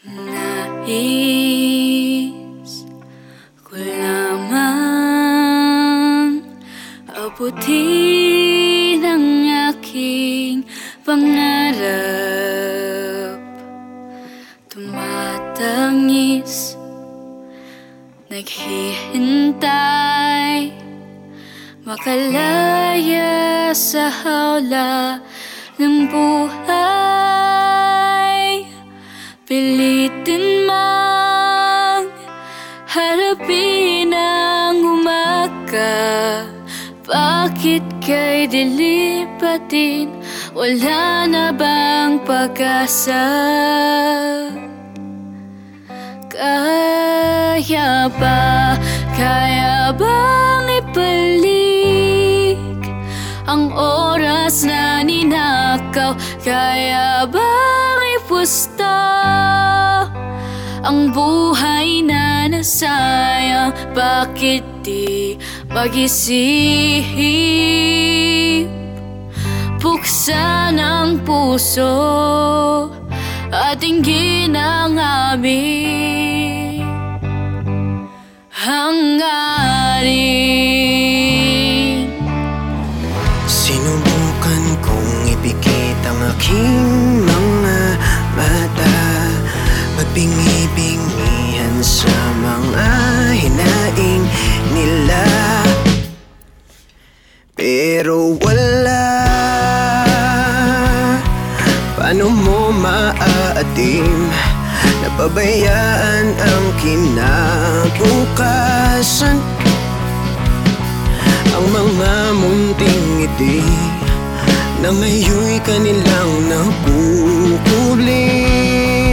Nais ko lamang abutin ang aking pangarap. Tumatangis, naghihintay, makalaya sa hawla ng buhay. Pilitin mang harapin ang umaga. Bakit kay dilipatin? Wala na bang pag-asa? Kaya bang ibalik ang oras na ninakaw? Kaya bang ipusta ang buhay na nasayang? Bakit di mag-isip? Buksan ang puso at tingin ang aming hangarin. Sinubukan kong ipikit ang aking mga mata, magbingi-bingihan sa mga hinaing nila, pero wala. Paano mo maaatim? Napabayaan ang kinabukasan, ang mga munting ngiti na ngayon'y kanilang nakukubli.